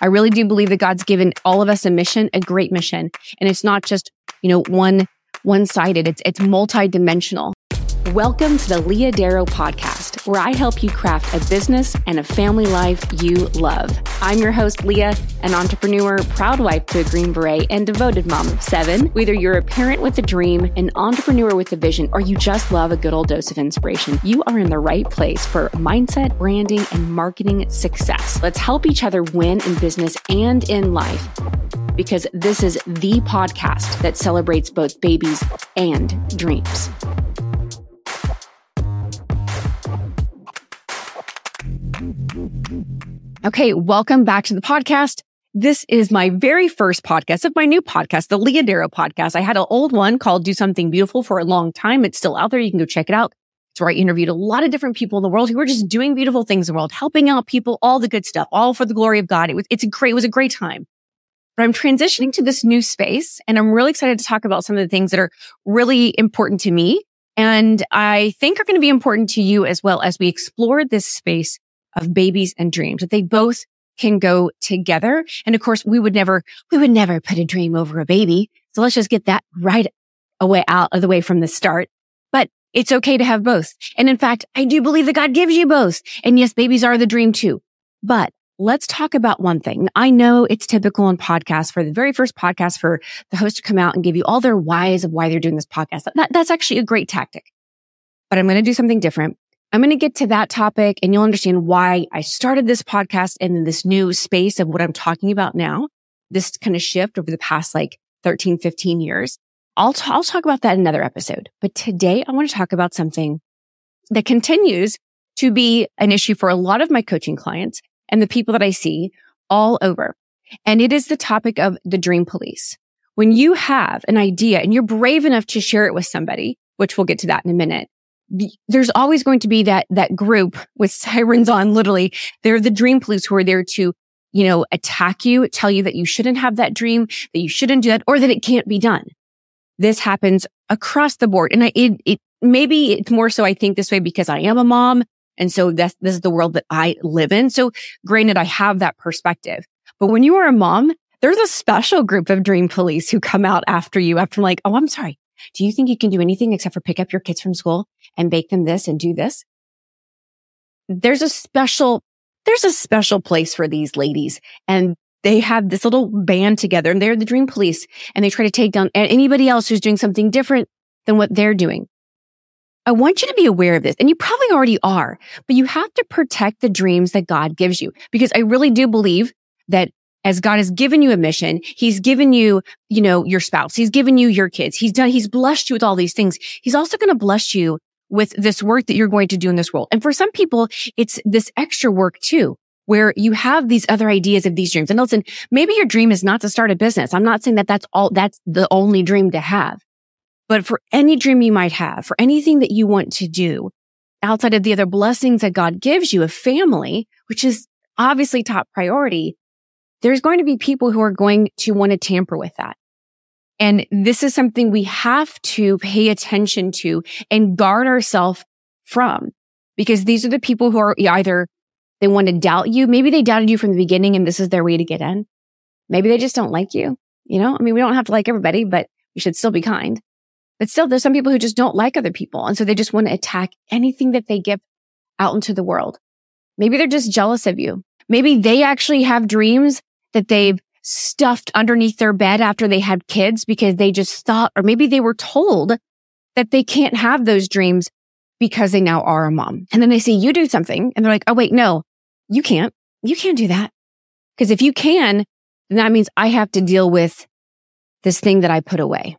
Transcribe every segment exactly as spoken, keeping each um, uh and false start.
I really do believe that God's given all of us a mission, a great mission. And it's not just, you know, one, one-sided. It's, it's multidimensional. Welcome to the Leah Darrow podcast, where I help you craft a business and a family life you love. I'm your host, Leah, an entrepreneur, proud wife to a Green Beret, and devoted mom of seven. Whether you're a parent with a dream, an entrepreneur with a vision, or you just love a good old dose of inspiration, you are in the right place for mindset, branding, and marketing success. Let's help each other win in business and in life, because this is the podcast that celebrates both babies and dreams. Okay, welcome back to the podcast. This is my very first podcast of my new podcast, the Leah Darrow podcast. I had an old one called Do Something Beautiful for a long time. It's still out there. You can go check it out. It's where I interviewed a lot of different people in the world who were just doing beautiful things in the world, helping out people, all the good stuff, all for the glory of God. It was, it's a great, it was a great time. But I'm transitioning to this new space, and I'm really excited to talk about some of the things that are really important to me, and I think are going to be important to you as well as we explore this space of babies and dreams, that they both can go together. And of course, we would never, we would never put a dream over a baby. So let's just get that right away out of the way from the start. But it's okay to have both. And in fact, I do believe that God gives you both. And yes, babies are the dream too. But let's talk about one thing. I know it's typical in podcasts for the very first podcast for the host to come out and give you all their whys of why they're doing this podcast. That, that's actually a great tactic. But I'm going to do something different. I'm going to get to that topic, and you'll understand why I started this podcast and in this new space of what I'm talking about now, this kind of shift over the past like thirteen, fifteen years. I'll, t- I'll talk about that in another episode. But today I want to talk about something that continues to be an issue for a lot of my coaching clients and the people that I see all over. And it is the topic of the dream police. When you have an idea and you're brave enough to share it with somebody, which we'll get to that in a minute, there's always going to be that, that group with sirens on, literally. They're the dream police who are there to, you know, attack you, tell you that you shouldn't have that dream, that you shouldn't do that, or that it can't be done. This happens across the board. And I, it, it, maybe it's more so I think this way because I am a mom. And so that's, this is the world that I live in. So granted, I have that perspective. But when you are a mom, there's a special group of dream police who come out after you after like, oh, I'm sorry. Do you think you can do anything except for pick up your kids from school and bake them this and do this? There's a special, there's a special place for these ladies, and they have this little band together, and they're the dream police, and they try to take down anybody else who's doing something different than what they're doing. I want you to be aware of this, and you probably already are, but you have to protect the dreams that God gives you, because I really do believe that as God has given you a mission, He's given you, you know, your spouse. He's given you your kids. He's done, He's blessed you with all these things. He's also going to bless you with this work that you're going to do in this world. And for some people, it's this extra work too, where you have these other ideas of these dreams. And listen, maybe your dream is not to start a business. I'm not saying that that's all, that's the only dream to have. But for any dream you might have, for anything that you want to do outside of the other blessings that God gives you, a family, which is obviously top priority, there's going to be people who are going to want to tamper with that. And this is something we have to pay attention to and guard ourselves from, because these are the people who are either they want to doubt you. Maybe they doubted you from the beginning and this is their way to get in. Maybe they just don't like you. You know, I mean, we don't have to like everybody, but we should still be kind. But still, there's some people who just don't like other people. And so they just want to attack anything that they give out into the world. Maybe they're just jealous of you. Maybe they actually have dreams that they've stuffed underneath their bed after they had kids because they just thought, or maybe they were told that they can't have those dreams because they now are a mom. And then they say, you do something. And they're like, oh, wait, no, you can't. You can't do that. Because if you can, then that means I have to deal with this thing that I put away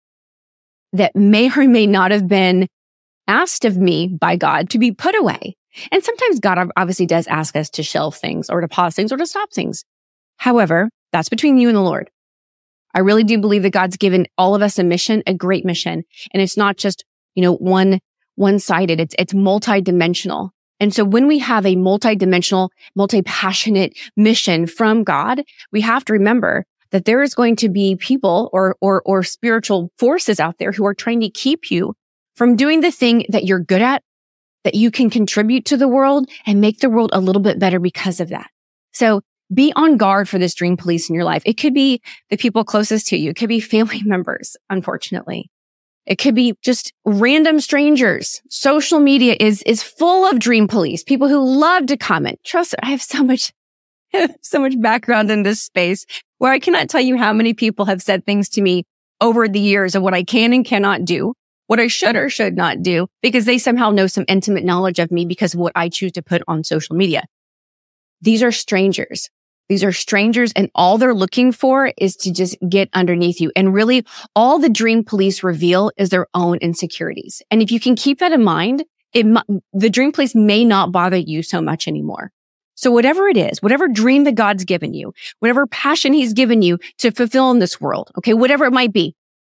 that may or may not have been asked of me by God to be put away. And sometimes God obviously does ask us to shelve things or to pause things or to stop things. However, that's between you and the Lord. I really do believe that God's given all of us a mission, a great mission. And it's not just, you know, one, one-sided. It's, it's multidimensional. And so when we have a multidimensional, multi-passionate mission from God, we have to remember that there is going to be people or, or, or spiritual forces out there who are trying to keep you from doing the thing that you're good at, that you can contribute to the world and make the world a little bit better because of that. So be on guard for this dream police in your life. It could be the people closest to you. It could be family members, unfortunately. It could be just random strangers. Social media is, is full of dream police, people who love to comment. Trust me, I have so much, so much background in this space where I cannot tell you how many people have said things to me over the years of what I can and cannot do, what I should or should not do, because they somehow know some intimate knowledge of me because of what I choose to put on social media. These are strangers. These are strangers, and all they're looking for is to just get underneath you. And really, all the dream police reveal is their own insecurities. And if you can keep that in mind, it the dream police may not bother you so much anymore. So whatever it is, whatever dream that God's given you, whatever passion he's given you to fulfill in this world, okay, whatever it might be,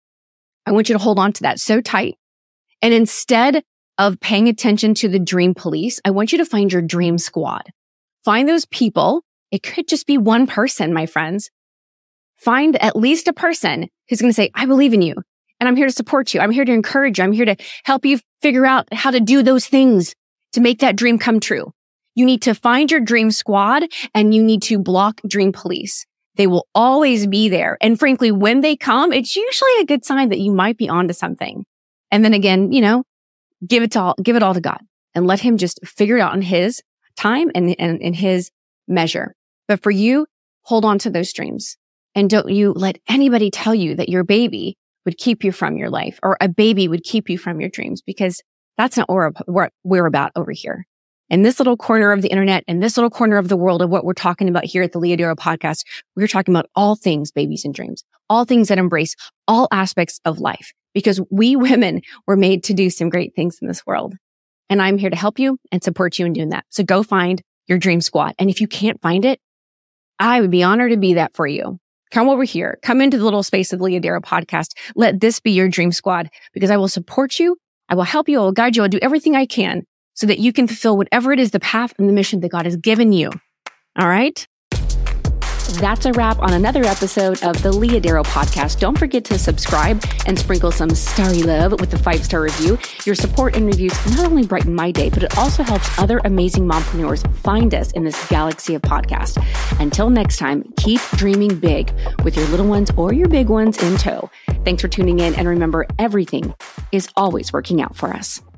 I want you to hold on to that so tight. And instead of paying attention to the dream police, I want you to find your dream squad. Find those people. It could just be one person, my friends. Find at least a person who's going to say, I believe in you and I'm here to support you. I'm here to encourage you. I'm here to help you figure out how to do those things to make that dream come true. You need to find your dream squad and you need to block dream police. They will always be there. And frankly, when they come, it's usually a good sign that you might be onto something. And then again, you know, give it to all, give it all to God and let him just figure it out in his time and, and in his measure. But for you, hold on to those dreams and don't you let anybody tell you that your baby would keep you from your life or a baby would keep you from your dreams, because that's not what we're, we're about over here. In this little corner of the internet, in this little corner of the world of what we're talking about here at the Leah Darrow podcast, we're talking about all things babies and dreams, all things that embrace all aspects of life, because we women were made to do some great things in this world. And I'm here to help you and support you in doing that. So go find your dream squad. And if you can't find it, I would be honored to be that for you. Come over here. Come into the little space of the Leah Darrow podcast. Let this be your dream squad, because I will support you. I will help you. I will guide you. I'll do everything I can so that you can fulfill whatever it is, the path and the mission that God has given you. All right? That's a wrap on another episode of the Leah Darrow podcast. Don't forget to subscribe and sprinkle some starry love with a five-star review. Your support and reviews not only brighten my day, but it also helps other amazing mompreneurs find us in this galaxy of podcasts. Until next time, keep dreaming big with your little ones or your big ones in tow. Thanks for tuning in. And remember, everything is always working out for us.